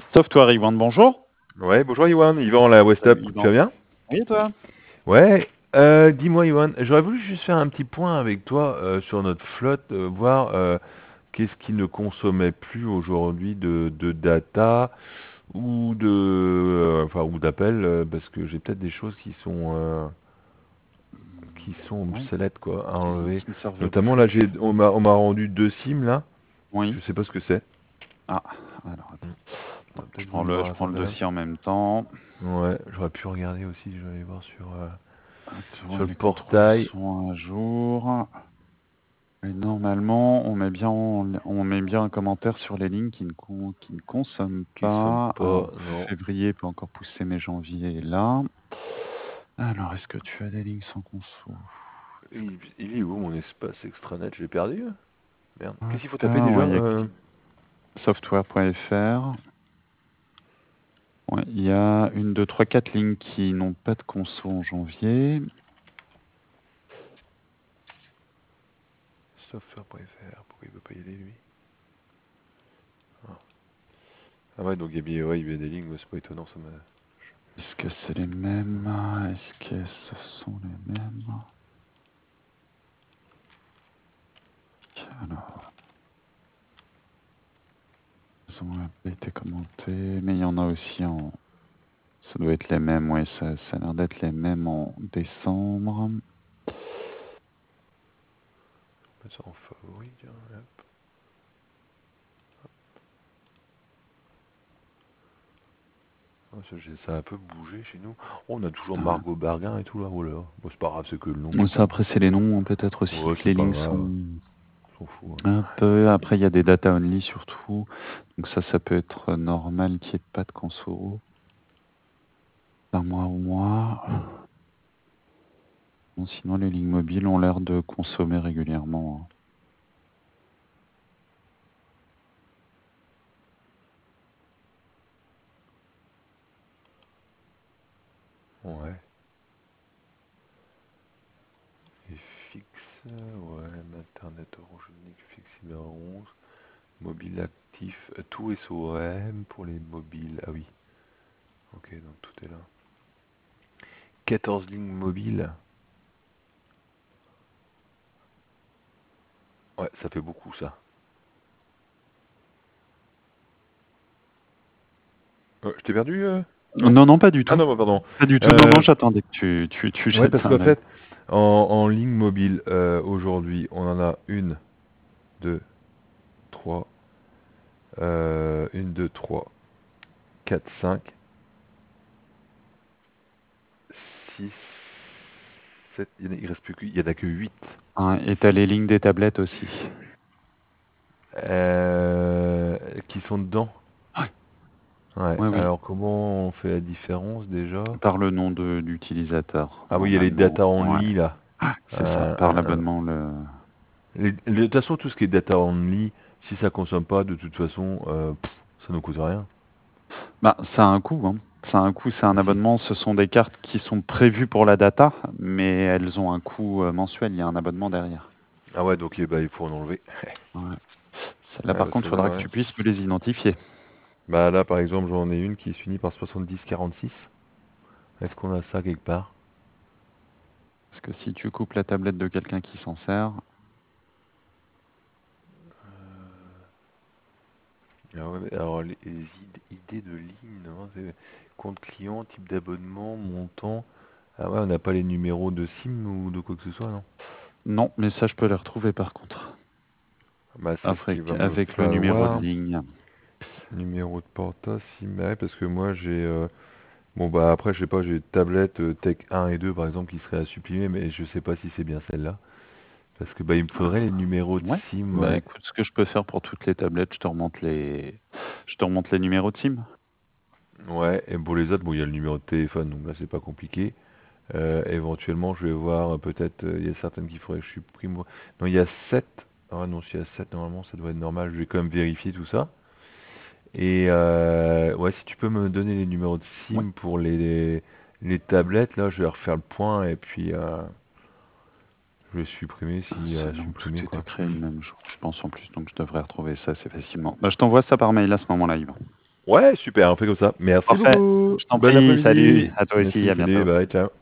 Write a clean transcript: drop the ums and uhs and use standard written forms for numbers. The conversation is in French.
Software Yvan, bonjour. Ouais, bonjour Iwan, Yvan, la West Up, Salut tu vas Yvan. bien? Oui, et toi? Ouais, dis-moi Iwan, j'aurais voulu juste faire un petit point avec toi sur notre flotte, voir qu'est-ce qui ne consommait plus aujourd'hui de data enfin, ou d'appels, parce que j'ai peut-être des choses qui sont Ouais, obsolètes quoi, à enlever. qui ne servent Notamment là, plus. on m'a rendu 2 SIM là, je Oui. sais pas ce que c'est. Ah, alors Hmm. attends. T'aurais Je peut-être prends voulu le, voir je ça prends le quand même. dossier en même temps. Ouais, j'aurais pu regarder aussi, je vais aller voir Attends, sur le les contrôles portail. sont à jour. Et normalement, on met bien un commentaire sur les lignes qui ne consomment Qui sont pas. pas, Alors, non. février peut encore pousser, mais janvier est là. Alors, est-ce que tu as des lignes sans conso? Il est où mon espace extranet? Je l'ai perdu? Merde. Qu'est-ce qu'il faut taper Attends, déjà? ouais, il y a software.fr. Ouais, il y a 1, 2, 3, 4 lignes qui n'ont pas de conso en janvier. Software.fr. Pourquoi il veut pas y aller lui? Ah ouais, donc il y a des lignes, ouais, c'est pas étonnant, ça m'a. Est-ce que c'est les mêmes? Est-ce que ce sont les mêmes? Alors, ils ont pas été commentés, mais il y en a aussi en. Ça doit être les mêmes, ouais, ça a l'air d'être les mêmes en décembre. Mettre ça en favori, tiens, hop. Ça a un peu bougé chez nous. Oh, on a toujours Ah, Margot Bergin et tout là. Oh là là. Bon, c'est pas grave, c'est que le nom ouais. qui Ça, change. après, c'est les noms, hein, peut-être aussi, Ouais, que c'est les pas lignes grave. sont On s'en fout, hein. un peu. Après, il y a des data only surtout. Donc ça peut être normal qu'il n'y ait pas de conso. D'un mois au mois. Bon, sinon, les lignes mobiles ont l'air de consommer régulièrement, hein. Ouais. Et fixe, ouais, Internet Orange Unique, fixe Cyber 11. Mobile actif, tout SOM pour les mobiles. Ah oui, ok, donc tout est là. 14 lignes mobiles. Ouais, ça fait beaucoup ça. Je t'ai perdu Non? Non, non, pas du Ah tout. non, bah, pardon. Pas du tout. Non, non, Euh, j'attendais que tu ouais, jettes parce un qu'en œil. fait, en ligne mobile, aujourd'hui, on en a une, deux, trois, 1, 2, 3, 4, 5, 6, 7, il reste plus il y en a que 8 Hein, et t'as les lignes des tablettes aussi. qui sont dedans. Ouais, Ouais, ouais, oui. alors comment on fait la différence déjà? Par le nom d'utilisateur, Ah oui, il y a les normalement. data Ouais, only là. c'est ça. Par Un. l'abonnement, De toute façon, tout ce qui est data only, si ça consomme pas, de toute façon, ça ne coûte rien. Bah, ça a un coût, hein. Ça a un coût, c'est un Et si. abonnement. Ce sont des cartes qui sont prévues pour la data, mais elles ont un coût mensuel. Il y a un abonnement derrière. Ah ouais, donc bah, il faut en enlever. Ouais. Celles-là, Ouais, par parce contre, que il là, faudra que ouais. tu puisses me les identifier. Bah là, par exemple, j'en ai une qui se finit par 7046. Est-ce qu'on a ça quelque part? Parce que si tu coupes la tablette de quelqu'un qui s'en sert, Ah ouais, mais alors les idées de ligne, non, c'est compte client, type d'abonnement, montant. Ah ouais, on n'a pas les numéros de SIM ou de quoi que ce soit, non? non, mais ça, je peux les retrouver par contre. Bah c'est ce qu'il Avec, va me avec le numéro de falloir. ligne. Numéro de porta, SIM, bah ouais, parce que moi j'ai. Bon bah après je sais pas, j'ai une tablette Tech 1 et 2 par exemple qui serait à supprimer, mais je sais pas si c'est bien celle-là. Parce que bah il me faudrait les numéros de Ouais. SIM, Bah ouais. écoute, ce que je peux faire pour toutes les tablettes, je te remonte les numéros de SIM. Ouais, et pour les autres, bon il y a le numéro de téléphone, donc là c'est pas compliqué. Éventuellement je vais voir peut-être, il y a certaines qu'il faudrait que je supprime. Non, il y a 7. Ah non, s'il y a 7 normalement ça doit être normal, je vais quand même vérifier tout ça. Et ouais, si tu peux me donner les numéros de Ouais. SIM pour les tablettes, là je vais refaire le point et puis je vais supprimer si C'est bon, supprimer tout était quoi. créé le même jour, je pense en plus, donc je devrais retrouver ça assez facilement. Bah, je t'envoie ça par mail à ce moment-là, Yvan. Ouais, super, on fait comme ça. Merci Parfait. beaucoup. Je t'en Bon prie, salut, après-midi. à toi aussi, Merci, à salut, bientôt. bye, ciao.